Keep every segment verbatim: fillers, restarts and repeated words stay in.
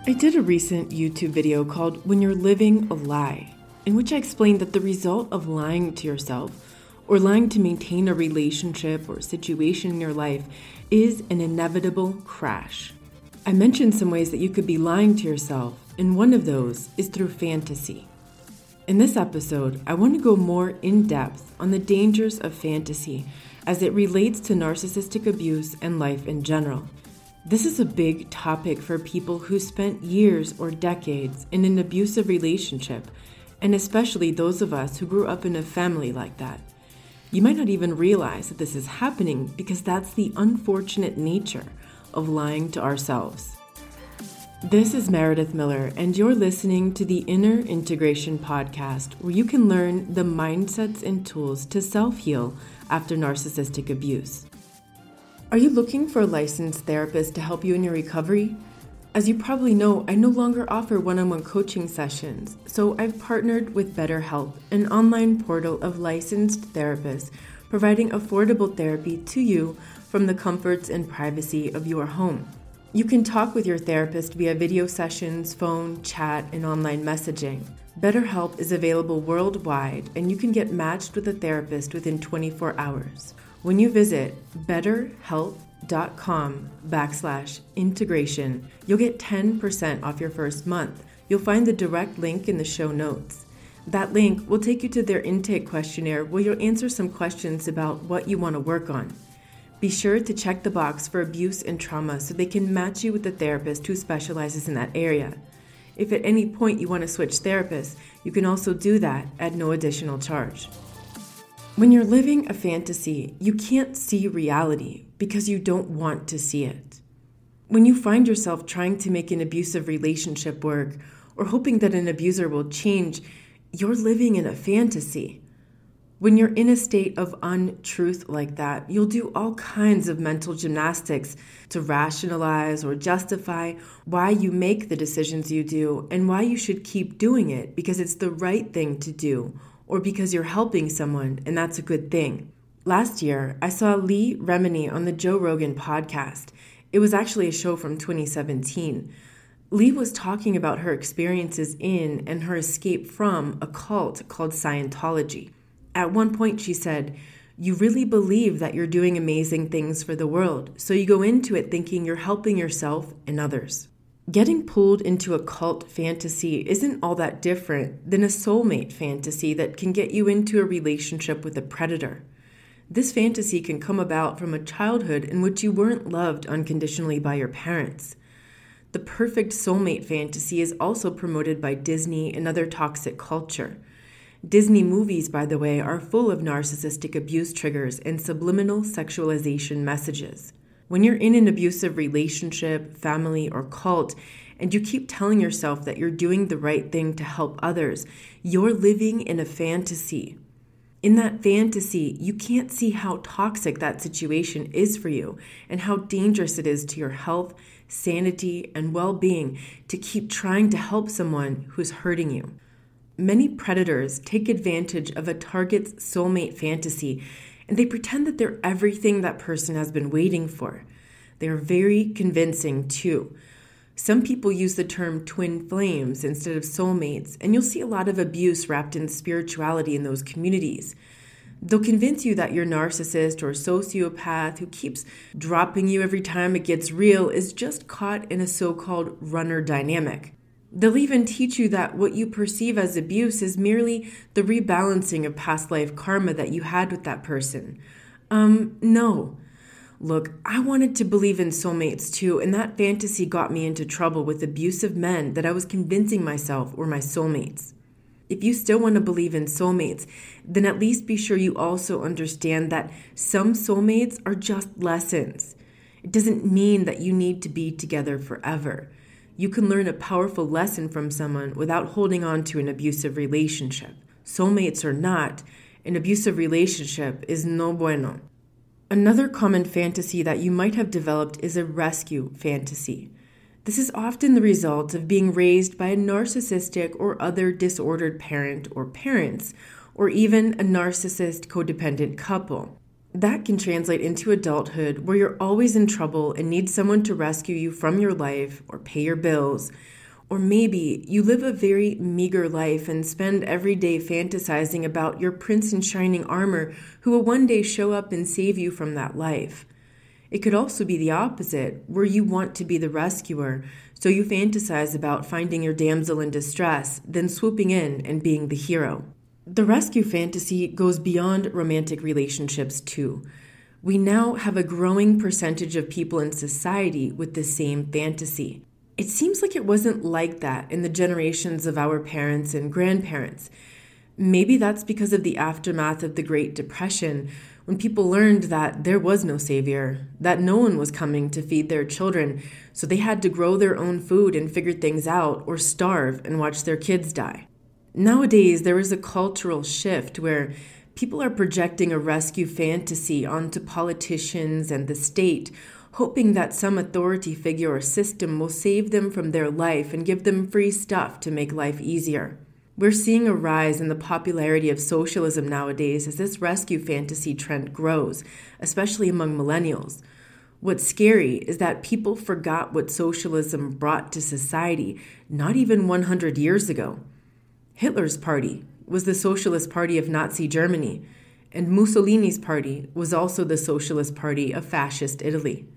I did a recent YouTube video called When You're Living a Lie, in which I explained that the result of lying to yourself or lying to maintain a relationship or situation in your life is an inevitable crash. I mentioned some ways that you could be lying to yourself, and one of those is through fantasy. In this episode, I want to go more in depth on the dangers of fantasy as it relates to narcissistic abuse and life in general. This is a big topic for people who spent years or decades in an abusive relationship, and especially those of us who grew up in a family like that. You might not even realize that this is happening because that's the unfortunate nature of lying to ourselves. This is Meredith Miller, and you're listening to the Inner Integration Podcast, where you can learn the mindsets and tools to self-heal after narcissistic abuse. Are you looking for a licensed therapist to help you in your recovery? As you probably know, I no longer offer one-on-one coaching sessions, so I've partnered with BetterHelp, an online portal of licensed therapists providing affordable therapy to you from the comforts and privacy of your home. You can talk with your therapist via video sessions, phone, chat, and online messaging. BetterHelp is available worldwide, and you can get matched with a therapist within twenty-four hours. When you visit betterhelp.com backslash integration, you'll get ten percent off your first month. You'll find the direct link in the show notes. That link will take you to their intake questionnaire where you'll answer some questions about what you want to work on. Be sure to check the box for abuse and trauma so they can match you with a therapist who specializes in that area. If at any point you want to switch therapists, you can also do that at no additional charge. When you're living a fantasy, you can't see reality because you don't want to see it. When you find yourself trying to make an abusive relationship work or hoping that an abuser will change, you're living in a fantasy. When you're in a state of untruth like that, you'll do all kinds of mental gymnastics to rationalize or justify why you make the decisions you do and why you should keep doing it because it's the right thing to do, or because you're helping someone, and that's a good thing. Last year, I saw Leah Remini on the Joe Rogan podcast. It was actually a show from twenty seventeen. Leah was talking about her experiences in and her escape from a cult called Scientology. At one point, she said, "You really believe that you're doing amazing things for the world, so you go into it thinking you're helping yourself and others." Getting pulled into a cult fantasy isn't all that different than a soulmate fantasy that can get you into a relationship with a predator. This fantasy can come about from a childhood in which you weren't loved unconditionally by your parents. The perfect soulmate fantasy is also promoted by Disney and other toxic culture. Disney movies, by the way, are full of narcissistic abuse triggers and subliminal sexualization messages. When you're in an abusive relationship, family, or cult, and you keep telling yourself that you're doing the right thing to help others, you're living in a fantasy. In that fantasy, you can't see how toxic that situation is for you and how dangerous it is to your health, sanity, and well-being to keep trying to help someone who's hurting you. Many predators take advantage of a target's soulmate fantasy, and they pretend that they're everything that person has been waiting for. They're very convincing, too. Some people use the term twin flames instead of soulmates, and you'll see a lot of abuse wrapped in spirituality in those communities. They'll convince you that your narcissist or sociopath who keeps dropping you every time it gets real is just caught in a so-called runner dynamic. They'll even teach you that what you perceive as abuse is merely the rebalancing of past life karma that you had with that person. Um, no. Look, I wanted to believe in soulmates too, and that fantasy got me into trouble with abusive men that I was convincing myself were my soulmates. If you still want to believe in soulmates, then at least be sure you also understand that some soulmates are just lessons. It doesn't mean that you need to be together forever. You can learn a powerful lesson from someone without holding on to an abusive relationship. Soulmates or not, an abusive relationship is no bueno. Another common fantasy that you might have developed is a rescue fantasy. This is often the result of being raised by a narcissistic or other disordered parent or parents, or even a narcissist codependent couple. That can translate into adulthood where you're always in trouble and need someone to rescue you from your life or pay your bills. Or maybe you live a very meager life and spend every day fantasizing about your prince in shining armor who will one day show up and save you from that life. It could also be the opposite, where you want to be the rescuer, so you fantasize about finding your damsel in distress, then swooping in and being the hero. The rescue fantasy goes beyond romantic relationships too. We now have a growing percentage of people in society with the same fantasy. It seems like it wasn't like that in the generations of our parents and grandparents. Maybe that's because of the aftermath of the Great Depression, when people learned that there was no savior, that no one was coming to feed their children, so they had to grow their own food and figure things out or starve and watch their kids die. Nowadays, there is a cultural shift where people are projecting a rescue fantasy onto politicians and the state, hoping that some authority figure or system will save them from their life and give them free stuff to make life easier. We're seeing a rise in the popularity of socialism nowadays as this rescue fantasy trend grows, especially among millennials. What's scary is that people forgot what socialism brought to society not even one hundred years ago. Hitler's party was the Socialist Party of Nazi Germany, and Mussolini's party was also the Socialist Party of Fascist Italy.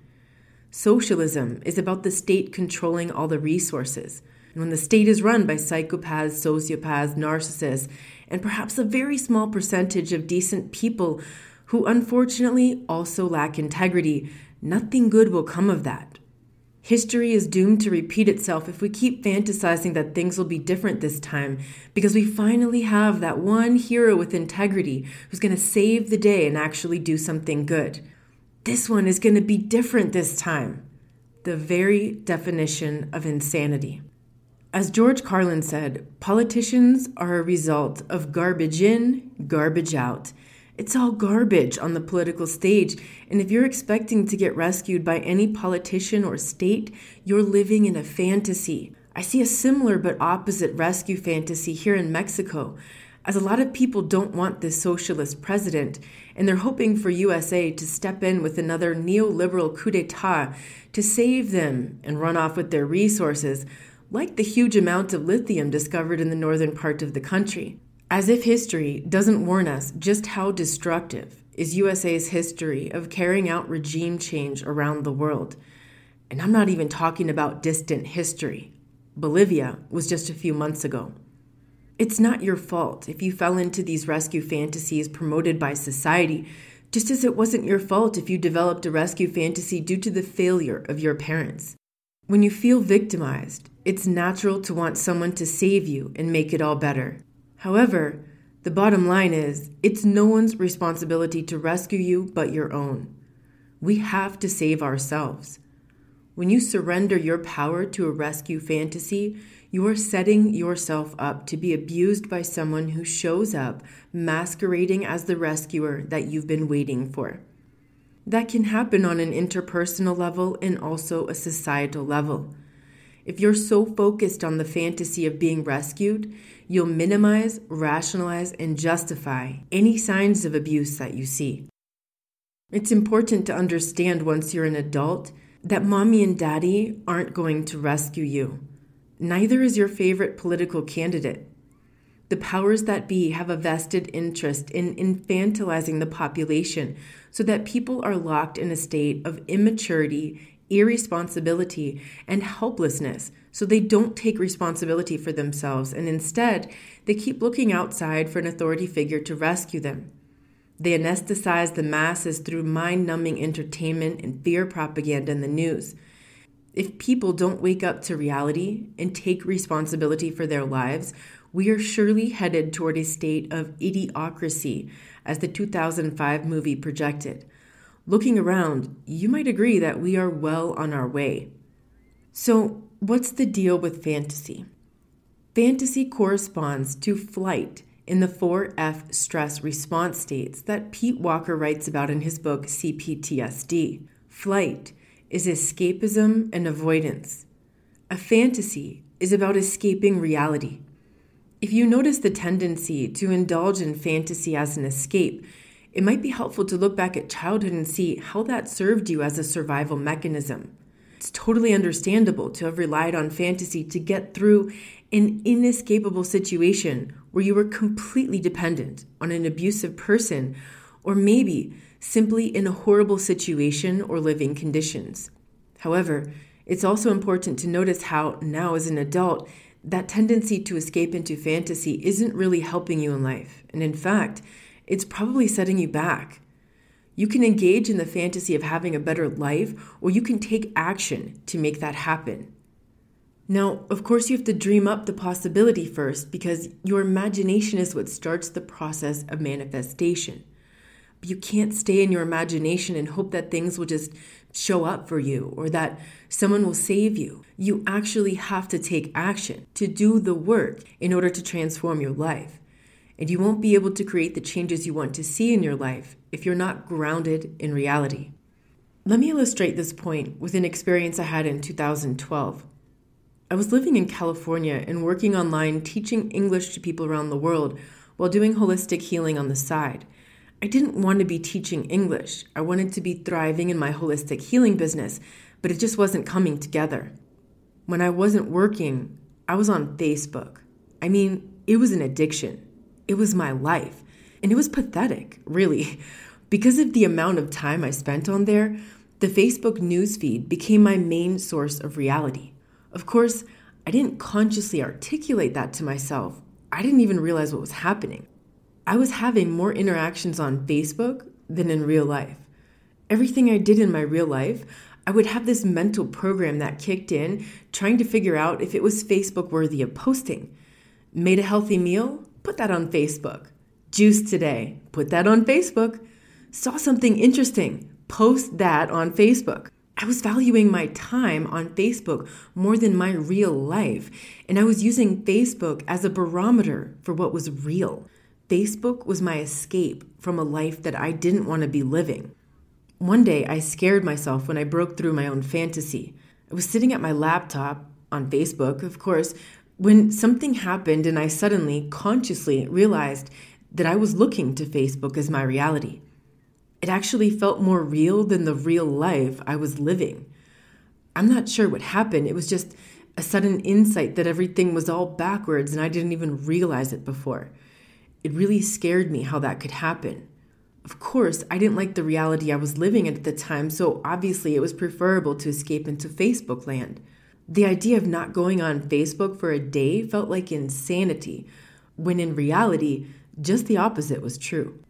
Socialism is about the state controlling all the resources. And when the state is run by psychopaths, sociopaths, narcissists, and perhaps a very small percentage of decent people who unfortunately also lack integrity, nothing good will come of that. History is doomed to repeat itself if we keep fantasizing that things will be different this time, because we finally have that one hero with integrity who's going to save the day and actually do something good. This one is going to be different this time. The very definition of insanity. As George Carlin said, politicians are a result of garbage in, garbage out. It's all garbage on the political stage, and if you're expecting to get rescued by any politician or state, you're living in a fantasy. I see a similar but opposite rescue fantasy here in Mexico, as a lot of people don't want this socialist president, and they're hoping for U S A to step in with another neoliberal coup d'etat to save them and run off with their resources, like the huge amount of lithium discovered in the northern part of the country. As if history doesn't warn us just how destructive is U S A's history of carrying out regime change around the world. And I'm not even talking about distant history. Bolivia was just a few months ago. It's not your fault if you fell into these rescue fantasies promoted by society, just as it wasn't your fault if you developed a rescue fantasy due to the failure of your parents. When you feel victimized, it's natural to want someone to save you and make it all better. However, the bottom line is, it's no one's responsibility to rescue you but your own. We have to save ourselves. When you surrender your power to a rescue fantasy, you are setting yourself up to be abused by someone who shows up masquerading as the rescuer that you've been waiting for. That can happen on an interpersonal level and also a societal level. If you're so focused on the fantasy of being rescued, you'll minimize, rationalize, and justify any signs of abuse that you see. It's important to understand once you're an adult that mommy and daddy aren't going to rescue you. Neither is your favorite political candidate. The powers that be have a vested interest in infantilizing the population so that people are locked in a state of immaturity, irresponsibility, and helplessness, so they don't take responsibility for themselves, and instead, they keep looking outside for an authority figure to rescue them. They anesthetize the masses through mind-numbing entertainment and fear propaganda in the news. If people don't wake up to reality and take responsibility for their lives, we are surely headed toward a state of idiocracy, as the two thousand five movie projected. Looking around, you might agree that we are well on our way. So, what's the deal with fantasy? Fantasy corresponds to flight in the four F stress response states that Pete Walker writes about in his book C P T S D. Flight is escapism and avoidance. A fantasy is about escaping reality. If you notice the tendency to indulge in fantasy as an escape, it might be helpful to look back at childhood and see how that served you as a survival mechanism. It's totally understandable to have relied on fantasy to get through an inescapable situation where you were completely dependent on an abusive person, or maybe simply in a horrible situation or living conditions. However, it's also important to notice how now as an adult, that tendency to escape into fantasy isn't really helping you in life. And in fact, it's probably setting you back. You can engage in the fantasy of having a better life, or you can take action to make that happen. Now, of course, you have to dream up the possibility first, because your imagination is what starts the process of manifestation. But you can't stay in your imagination and hope that things will just show up for you or that someone will save you. You actually have to take action to do the work in order to transform your life. And you won't be able to create the changes you want to see in your life if you're not grounded in reality. Let me illustrate this point with an experience I had in two thousand twelve. I was living in California and working online teaching English to people around the world while doing holistic healing on the side. I didn't want to be teaching English. I wanted to be thriving in my holistic healing business, but it just wasn't coming together. When I wasn't working, I was on Facebook. I mean, it was an addiction. It was my life. And it was pathetic, really. Because of the amount of time I spent on there, the Facebook newsfeed became my main source of reality. Of course, I didn't consciously articulate that to myself. I didn't even realize what was happening. I was having more interactions on Facebook than in real life. Everything I did in my real life, I would have this mental program that kicked in, trying to figure out if it was Facebook worthy of posting. Made a healthy meal? Put that on Facebook. Juice today? Put that on Facebook. Saw something interesting? Post that on Facebook. I was valuing my time on Facebook more than my real life, and I was using Facebook as a barometer for what was real. Facebook was my escape from a life that I didn't want to be living. One day, I scared myself when I broke through my own fantasy. I was sitting at my laptop, on Facebook, of course, when something happened and I suddenly, consciously realized that I was looking to Facebook as my reality. It actually felt more real than the real life I was living. I'm not sure what happened. It was just a sudden insight that everything was all backwards and I didn't even realize it before. It really scared me how that could happen. Of course, I didn't like the reality I was living in at the time, so obviously it was preferable to escape into Facebook land. The idea of not going on Facebook for a day felt like insanity, when in reality, just the opposite was true.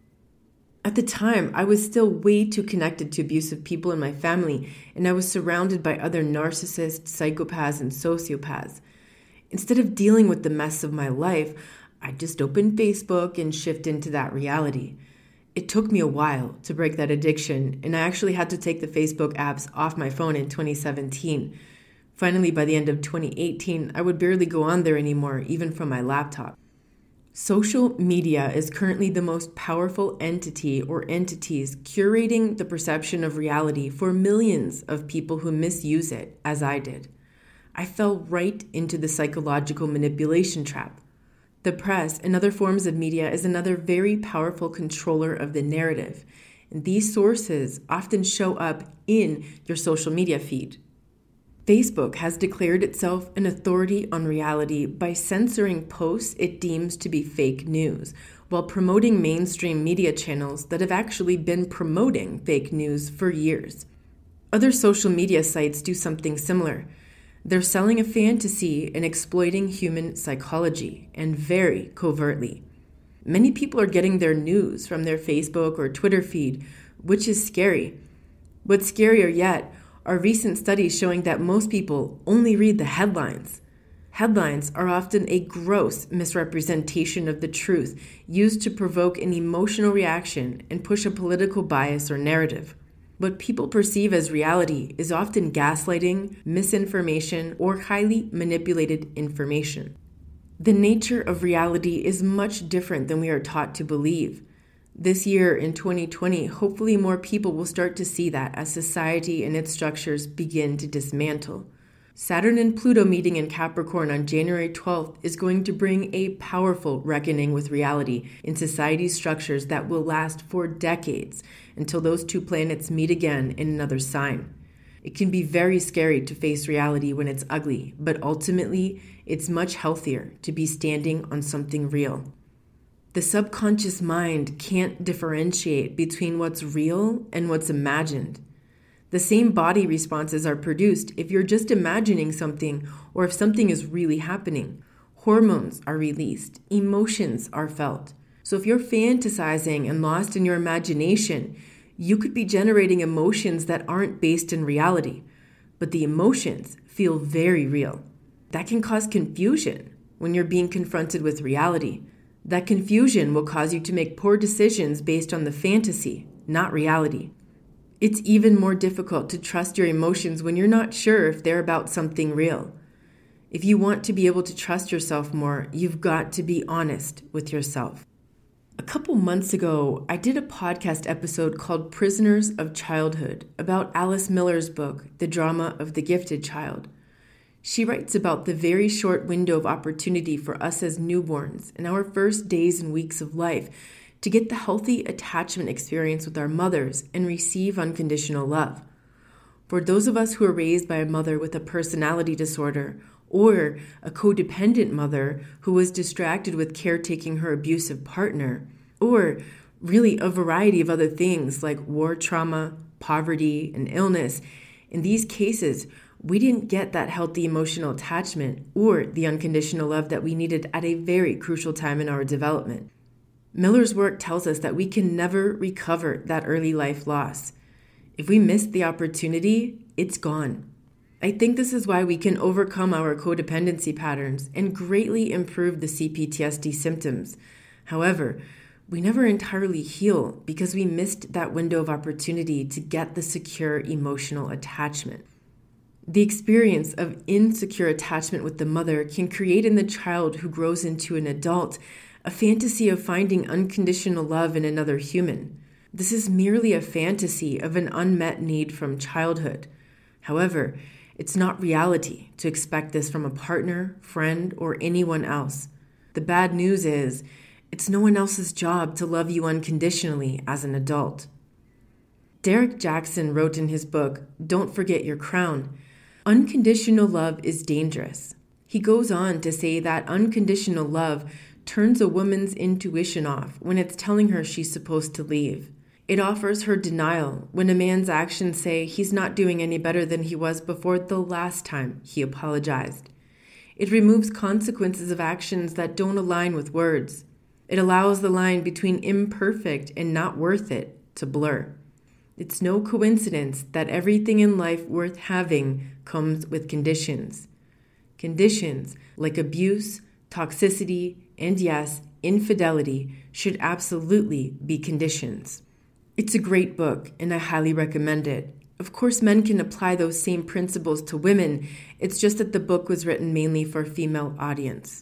At the time, I was still way too connected to abusive people in my family, and I was surrounded by other narcissists, psychopaths, and sociopaths. Instead of dealing with the mess of my life, I just opened Facebook and shifted into that reality. It took me a while to break that addiction, and I actually had to take the Facebook apps off my phone in twenty seventeen. Finally, by the end of twenty eighteen, I would barely go on there anymore, even from my laptop. Social media is currently the most powerful entity or entities curating the perception of reality for millions of people who misuse it, as I did. I fell right into the psychological manipulation trap. The press and other forms of media is another very powerful controller of the narrative, and these sources often show up in your social media feed. Facebook has declared itself an authority on reality by censoring posts it deems to be fake news, while promoting mainstream media channels that have actually been promoting fake news for years. Other social media sites do something similar. They're selling a fantasy and exploiting human psychology, and very covertly. Many people are getting their news from their Facebook or Twitter feed, which is scary. What's scarier yet are recent studies showing that most people only read the headlines. Headlines are often a gross misrepresentation of the truth, used to provoke an emotional reaction and push a political bias or narrative. What people perceive as reality is often gaslighting, misinformation, or highly manipulated information. The nature of reality is much different than we are taught to believe. This year, in twenty twenty, hopefully more people will start to see that as society and its structures begin to dismantle. Saturn and Pluto meeting in Capricorn on January twelfth is going to bring a powerful reckoning with reality in society's structures that will last for decades until those two planets meet again in another sign. It can be very scary to face reality when it's ugly, but ultimately, it's much healthier to be standing on something real. The subconscious mind can't differentiate between what's real and what's imagined. The same body responses are produced if you're just imagining something or if something is really happening. Hormones are released, emotions are felt. So if you're fantasizing and lost in your imagination, you could be generating emotions that aren't based in reality, but the emotions feel very real. That can cause confusion when you're being confronted with reality. That confusion will cause you to make poor decisions based on the fantasy, not reality. It's even more difficult to trust your emotions when you're not sure if they're about something real. If you want to be able to trust yourself more, you've got to be honest with yourself. A couple months ago, I did a podcast episode called Prisoners of Childhood about Alice Miller's book, The Drama of the Gifted Child. She writes about the very short window of opportunity for us as newborns in our first days and weeks of life to get the healthy attachment experience with our mothers and receive unconditional love. For those of us who are raised by a mother with a personality disorder or a codependent mother who was distracted with caretaking her abusive partner, or really a variety of other things like war trauma, poverty, and illness, in these cases, we didn't get that healthy emotional attachment or the unconditional love that we needed at a very crucial time in our development. Miller's work tells us that we can never recover that early life loss. If we miss the opportunity, it's gone. I think this is why we can overcome our codependency patterns and greatly improve the C P T S D symptoms. However, we never entirely heal because we missed that window of opportunity to get the secure emotional attachment. The experience of insecure attachment with the mother can create in the child who grows into an adult a fantasy of finding unconditional love in another human. This is merely a fantasy of an unmet need from childhood. However, it's not reality to expect this from a partner, friend, or anyone else. The bad news is, it's no one else's job to love you unconditionally as an adult. Derek Jackson wrote in his book, Don't Forget Your Crown, unconditional love is dangerous. He goes on to say that unconditional love turns a woman's intuition off when it's telling her she's supposed to leave. It offers her denial when a man's actions say he's not doing any better than he was before the last time he apologized. It removes consequences of actions that don't align with words. It allows the line between imperfect and not worth it to blur. It's no coincidence that everything in life worth having comes with conditions. Conditions like abuse, toxicity, and yes, infidelity should absolutely be conditions. It's a great book, and I highly recommend it. Of course, men can apply those same principles to women. It's just that the book was written mainly for a female audience.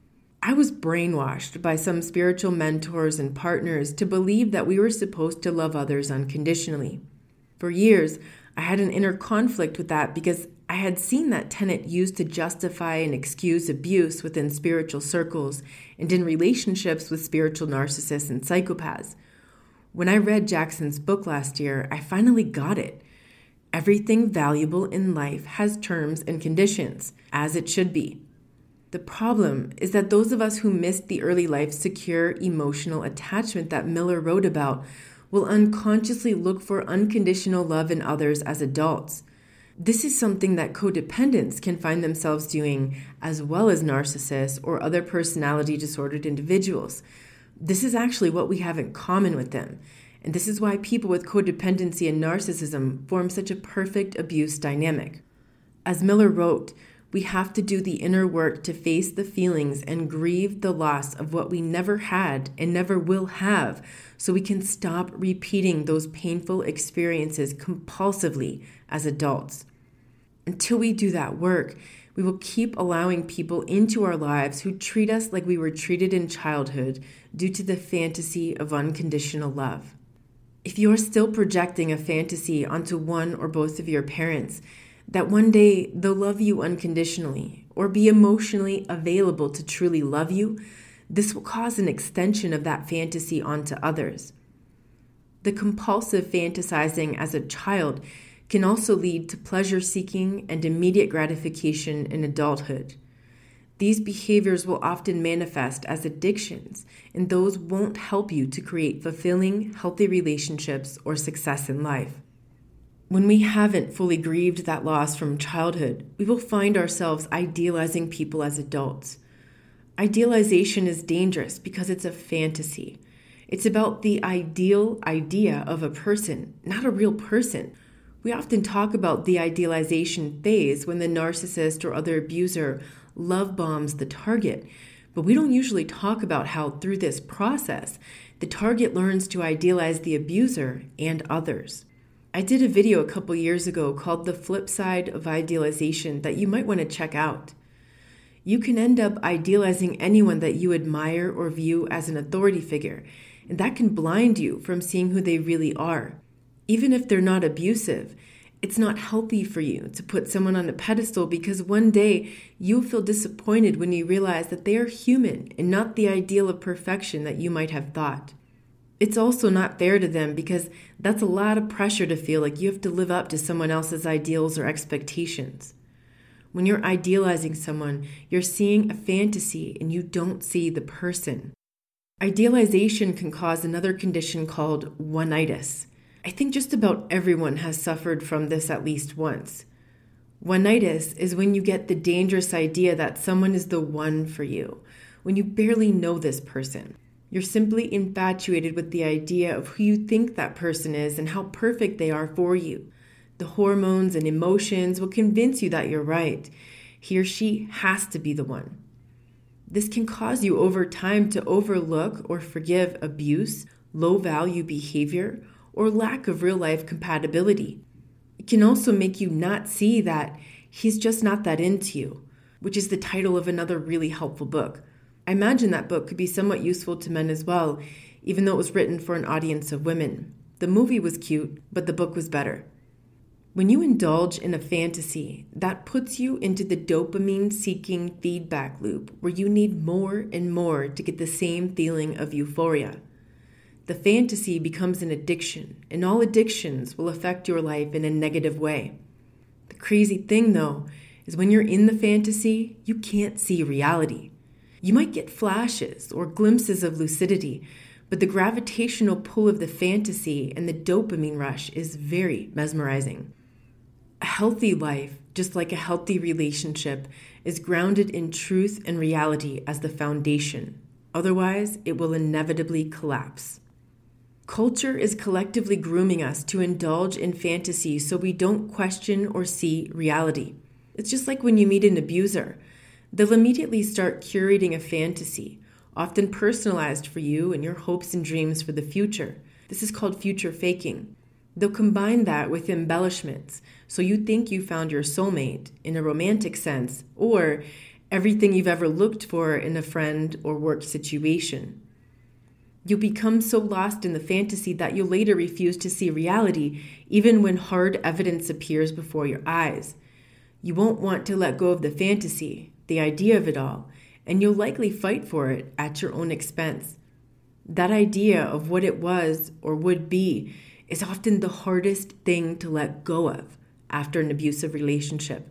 I was brainwashed by some spiritual mentors and partners to believe that we were supposed to love others unconditionally. For years, I had an inner conflict with that because I had seen that tenet used to justify and excuse abuse within spiritual circles and in relationships with spiritual narcissists and psychopaths. When I read Jackson's book last year, I finally got it. Everything valuable in life has terms and conditions, as it should be. The problem is that those of us who missed the early life secure emotional attachment that Miller wrote about will unconsciously look for unconditional love in others as adults. This is something that codependents can find themselves doing, as well as narcissists or other personality disordered individuals. This is actually what we have in common with them, and this is why people with codependency and narcissism form such a perfect abuse dynamic. As Miller wrote, we have to do the inner work to face the feelings and grieve the loss of what we never had and never will have, so we can stop repeating those painful experiences compulsively as adults. Until we do that work, we will keep allowing people into our lives who treat us like we were treated in childhood due to the fantasy of unconditional love. If you're still projecting a fantasy onto one or both of your parents, that one day they'll love you unconditionally or be emotionally available to truly love you, this will cause an extension of that fantasy onto others. The compulsive fantasizing as a child can also lead to pleasure-seeking and immediate gratification in adulthood. These behaviors will often manifest as addictions, and those won't help you to create fulfilling, healthy relationships or success in life. When we haven't fully grieved that loss from childhood, we will find ourselves idealizing people as adults. Idealization is dangerous because it's a fantasy. It's about the ideal idea of a person, not a real person. We often talk about the idealization phase when the narcissist or other abuser love bombs the target, but we don't usually talk about how through this process, the target learns to idealize the abuser and others. I did a video a couple years ago called The Flip Side of Idealization that you might want to check out. You can end up idealizing anyone that you admire or view as an authority figure, and that can blind you from seeing who they really are. Even if they're not abusive, it's not healthy for you to put someone on a pedestal because one day you'll feel disappointed when you realize that they are human and not the ideal of perfection that you might have thought. It's also not fair to them because that's a lot of pressure to feel like you have to live up to someone else's ideals or expectations. When you're idealizing someone, you're seeing a fantasy and you don't see the person. Idealization can cause another condition called one-itis. I think just about everyone has suffered from this at least once. One-itis is when you get the dangerous idea that someone is the one for you, when you barely know this person. You're simply infatuated with the idea of who you think that person is and how perfect they are for you. The hormones and emotions will convince you that you're right. He or she has to be the one. This can cause you over time to overlook or forgive abuse, low-value behavior, or lack of real-life compatibility. It can also make you not see that he's just not that into you, which is the title of another really helpful book. I imagine that book could be somewhat useful to men as well, even though it was written for an audience of women. The movie was cute, but the book was better. When you indulge in a fantasy, that puts you into the dopamine-seeking feedback loop where you need more and more to get the same feeling of euphoria. The fantasy becomes an addiction, and all addictions will affect your life in a negative way. The crazy thing, though, is when you're in the fantasy, you can't see reality. You might get flashes or glimpses of lucidity, but the gravitational pull of the fantasy and the dopamine rush is very mesmerizing. A healthy life, just like a healthy relationship, is grounded in truth and reality as the foundation. Otherwise, it will inevitably collapse. Culture is collectively grooming us to indulge in fantasy so we don't question or see reality. It's just like when you meet an abuser. They'll immediately start curating a fantasy, often personalized for you and your hopes and dreams for the future. This is called future faking. They'll combine that with embellishments, so you think you found your soulmate in a romantic sense, or everything you've ever looked for in a friend or work situation. You'll become so lost in the fantasy that you'll later refuse to see reality, even when hard evidence appears before your eyes. You won't want to let go of the fantasy, the idea of it all, and you'll likely fight for it at your own expense. That idea of what it was or would be is often the hardest thing to let go of after an abusive relationship.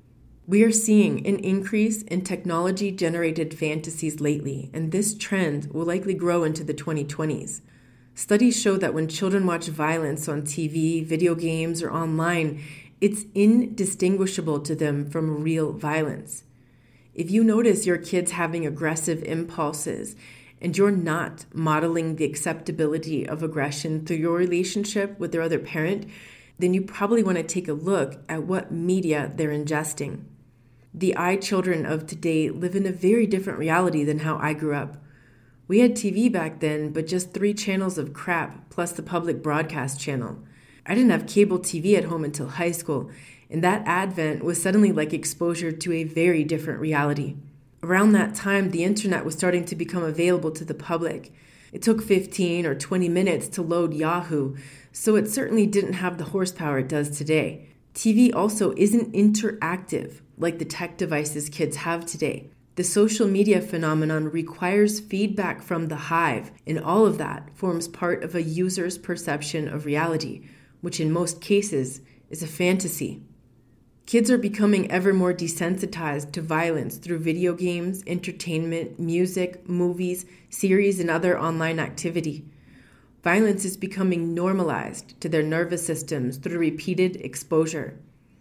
We are seeing an increase in technology-generated fantasies lately, and this trend will likely grow into the twenty twenties. Studies show that when children watch violence on T V, video games, or online, it's indistinguishable to them from real violence. If you notice your kids having aggressive impulses and you're not modeling the acceptability of aggression through your relationship with their other parent, then you probably want to take a look at what media they're ingesting. The I children of today live in a very different reality than how I grew up. We had T V back then, but just three channels of crap plus the public broadcast channel. I didn't have cable T V at home until high school, and that advent was suddenly like exposure to a very different reality. Around that time, the internet was starting to become available to the public. It took fifteen or twenty minutes to load Yahoo, so it certainly didn't have the horsepower it does today. T V also isn't interactive like the tech devices kids have today. The social media phenomenon requires feedback from the hive, and all of that forms part of a user's perception of reality, which in most cases is a fantasy. Kids are becoming ever more desensitized to violence through video games, entertainment, music, movies, series, and other online activity. Violence is becoming normalized to their nervous systems through repeated exposure.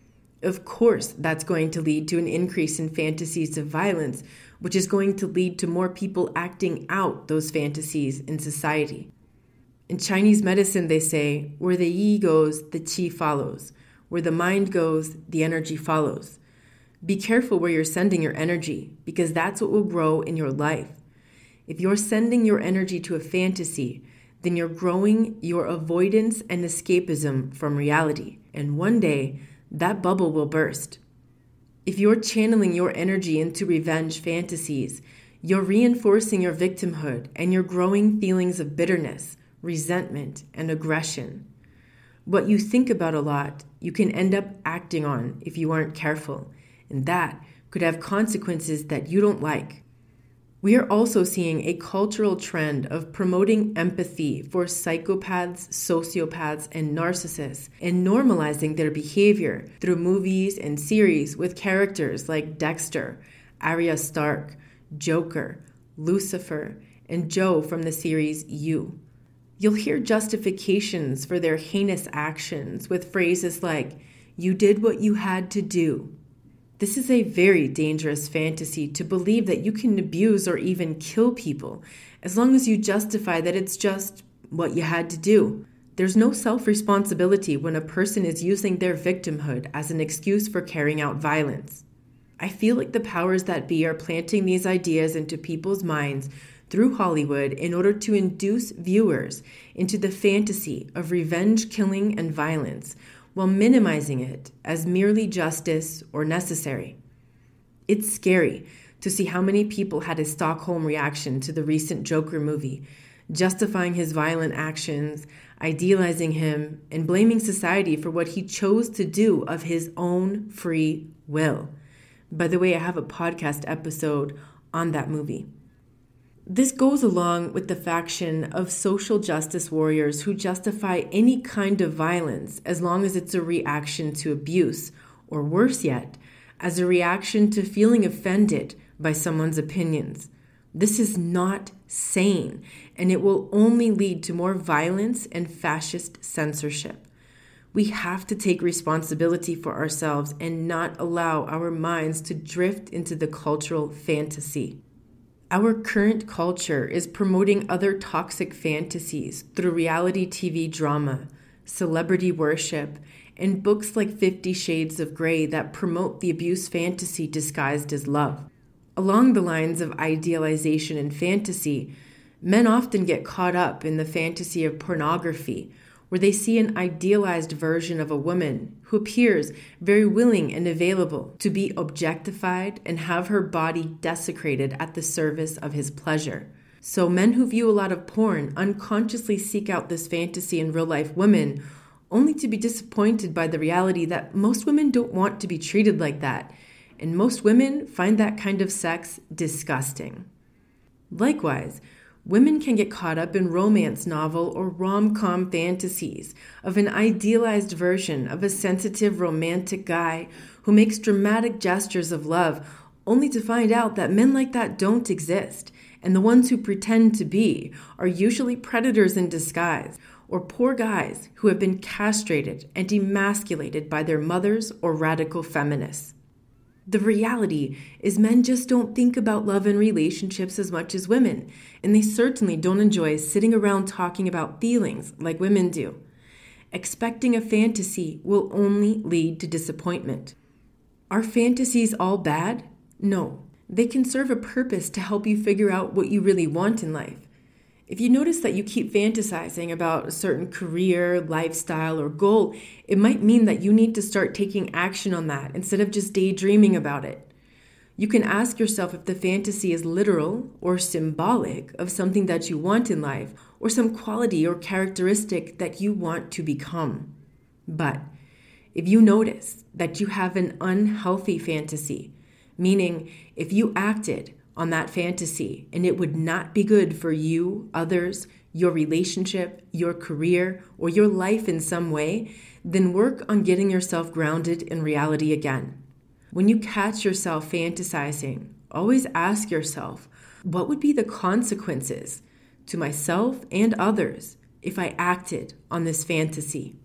Of course, that's going to lead to an increase in fantasies of violence, which is going to lead to more people acting out those fantasies in society. In Chinese medicine, they say, where the yi goes, the qi follows. Where the mind goes, the energy follows. Be careful where you're sending your energy, because that's what will grow in your life. If you're sending your energy to a fantasy, then you're growing your avoidance and escapism from reality. And one day, that bubble will burst. If you're channeling your energy into revenge fantasies, you're reinforcing your victimhood and you're growing feelings of bitterness, resentment, and aggression. What you think about a lot, you can end up acting on if you aren't careful, and that could have consequences that you don't like. We are also seeing a cultural trend of promoting empathy for psychopaths, sociopaths, and narcissists, and normalizing their behavior through movies and series with characters like Dexter, Arya Stark, Joker, Lucifer, and Joe from the series You. You'll hear justifications for their heinous actions with phrases like, "You did what you had to do." This is a very dangerous fantasy to believe that you can abuse or even kill people as long as you justify that it's just what you had to do. There's no self-responsibility when a person is using their victimhood as an excuse for carrying out violence. I feel like the powers that be are planting these ideas into people's minds through Hollywood in order to induce viewers into the fantasy of revenge killing and violence, while minimizing it as merely justice or necessary. It's scary to see how many people had a Stockholm reaction to the recent Joker movie, justifying his violent actions, idealizing him, and blaming society for what he chose to do of his own free will. By the way, I have a podcast episode on that movie. This goes along with the faction of social justice warriors who justify any kind of violence as long as it's a reaction to abuse, or worse yet, as a reaction to feeling offended by someone's opinions. This is not sane, and it will only lead to more violence and fascist censorship. We have to take responsibility for ourselves and not allow our minds to drift into the cultural fantasy. Our current culture is promoting other toxic fantasies through reality T V drama, celebrity worship, and books like Fifty Shades of Grey that promote the abuse fantasy disguised as love. Along the lines of idealization and fantasy, men often get caught up in the fantasy of pornography, where they see an idealized version of a woman who appears very willing and available to be objectified and have her body desecrated at the service of his pleasure. So men who view a lot of porn unconsciously seek out this fantasy in real-life women, only to be disappointed by the reality that most women don't want to be treated like that, and most women find that kind of sex disgusting. Likewise, women can get caught up in romance novel or rom-com fantasies of an idealized version of a sensitive romantic guy who makes dramatic gestures of love, only to find out that men like that don't exist, and the ones who pretend to be are usually predators in disguise, or poor guys who have been castrated and emasculated by their mothers or radical feminists. The reality is men just don't think about love and relationships as much as women, and they certainly don't enjoy sitting around talking about feelings like women do. Expecting a fantasy will only lead to disappointment. Are fantasies all bad? No. They can serve a purpose to help you figure out what you really want in life. If you notice that you keep fantasizing about a certain career, lifestyle, or goal, it might mean that you need to start taking action on that instead of just daydreaming about it. You can ask yourself if the fantasy is literal or symbolic of something that you want in life, or some quality or characteristic that you want to become. But If you notice that you have an unhealthy fantasy, meaning if you acted on that fantasy and it would not be good for you, others, your relationship, your career, or your life in some way, then work on getting yourself grounded in reality again. When you catch yourself fantasizing, always ask yourself, what would be the consequences to myself and others if I acted on this fantasy?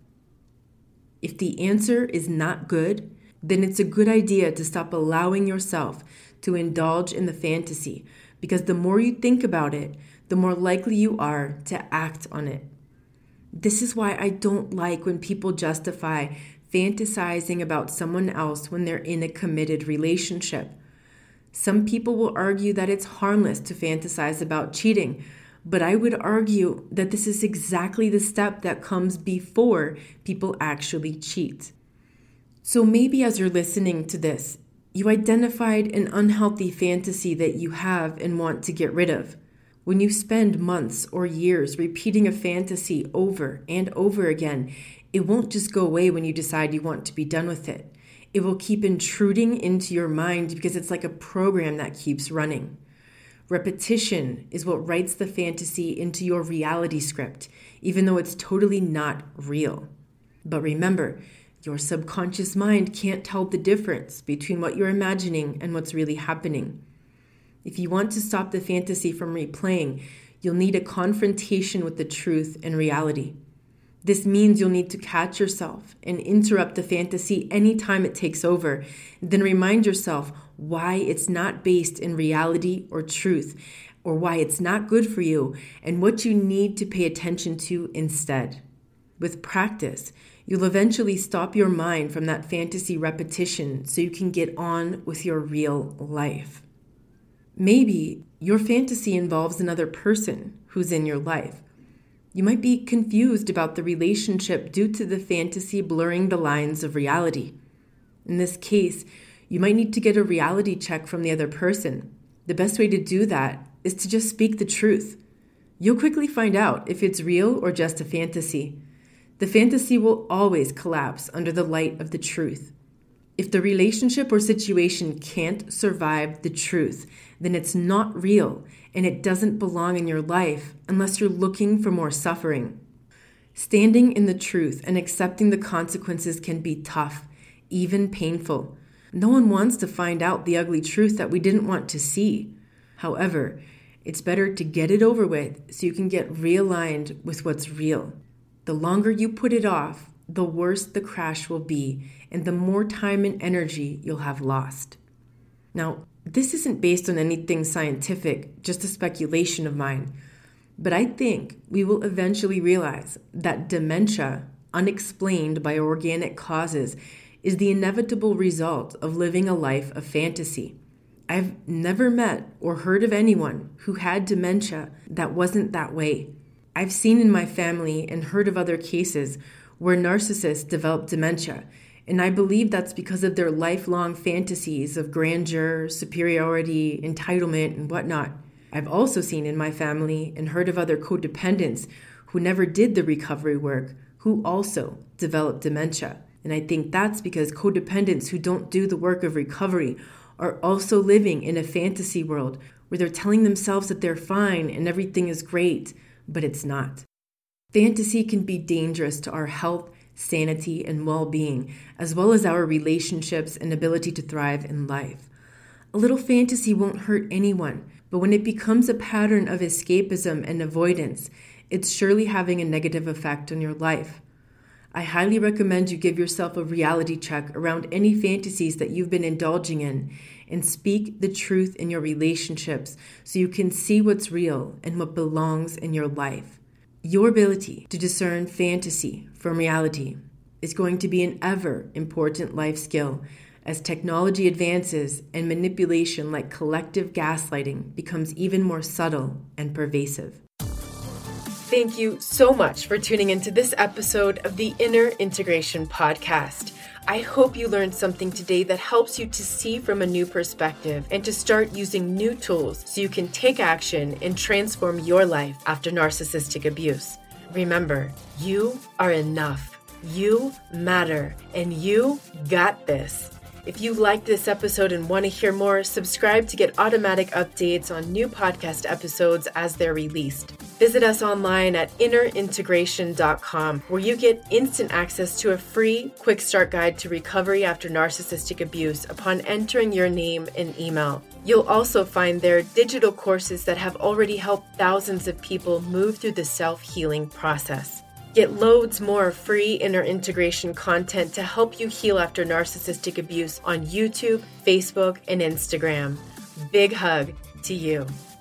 If the answer is not good, then it's a good idea to stop allowing yourself to indulge in the fantasy, because the more you think about it, the more likely you are to act on it. This is why I don't like when people justify fantasizing about someone else when they're in a committed relationship. Some people will argue that it's harmless to fantasize about cheating, but I would argue that this is exactly the step that comes before people actually cheat. So maybe as you're listening to this, you identified an unhealthy fantasy that you have and want to get rid of. When you spend months or years repeating a fantasy over and over again, it won't just go away when you decide you want to be done with it. It will keep intruding into your mind because it's like a program that keeps running. Repetition is what writes the fantasy into your reality script, even though it's totally not real. But remember, your subconscious mind can't tell the difference between what you're imagining and what's really happening. If you want to stop the fantasy from replaying, you'll need a confrontation with the truth and reality. This means you'll need to catch yourself and interrupt the fantasy anytime it takes over. Then remind yourself why it's not based in reality or truth, or why it's not good for you, and what you need to pay attention to instead. With practice, you'll eventually stop your mind from that fantasy repetition so you can get on with your real life. Maybe your fantasy involves another person who's in your life. You might be confused about the relationship due to the fantasy blurring the lines of reality. In this case, you might need to get a reality check from the other person. The best way to do that is to just speak the truth. You'll quickly find out if it's real or just a fantasy. The fantasy will always collapse under the light of the truth. If the relationship or situation can't survive the truth, then it's not real and it doesn't belong in your life unless you're looking for more suffering. Standing in the truth and accepting the consequences can be tough, even painful. No one wants to find out the ugly truth that we didn't want to see. However, it's better to get it over with so you can get realigned with what's real. The longer you put it off, the worse the crash will be, and the more time and energy you'll have lost. Now, this isn't based on anything scientific, just a speculation of mine, but I think we will eventually realize that dementia, unexplained by organic causes, is the inevitable result of living a life of fantasy. I've never met or heard of anyone who had dementia that wasn't that way. I've seen in my family and heard of other cases where narcissists develop dementia, and I believe that's because of their lifelong fantasies of grandeur, superiority, entitlement, and whatnot. I've also seen in my family and heard of other codependents who never did the recovery work who also developed dementia. And I think that's because codependents who don't do the work of recovery are also living in a fantasy world where they're telling themselves that they're fine and everything is great, but it's not. Fantasy can be dangerous to our health, sanity, and well-being, as well as our relationships and ability to thrive in life. A little fantasy won't hurt anyone, but when it becomes a pattern of escapism and avoidance, it's surely having a negative effect on your life. I highly recommend you give yourself a reality check around any fantasies that you've been indulging in and speak the truth in your relationships so you can see what's real and what belongs in your life. Your ability to discern fantasy from reality is going to be an ever important life skill as technology advances and manipulation like collective gaslighting becomes even more subtle and pervasive. Thank you so much for tuning into this episode of the Inner Integration Podcast. I hope you learned something today that helps you to see from a new perspective and to start using new tools so you can take action and transform your life after narcissistic abuse. Remember, you are enough. You matter, and you got this. If you liked this episode and want to hear more, subscribe to get automatic updates on new podcast episodes as they're released. Visit us online at inner integration dot com, where you get instant access to a free quick start guide to recovery after narcissistic abuse upon entering your name and email. You'll also find there digital courses that have already helped thousands of people move through the self-healing process. Get loads more free Inner Integration content to help you heal after narcissistic abuse on YouTube, Facebook, and Instagram. Big hug to you.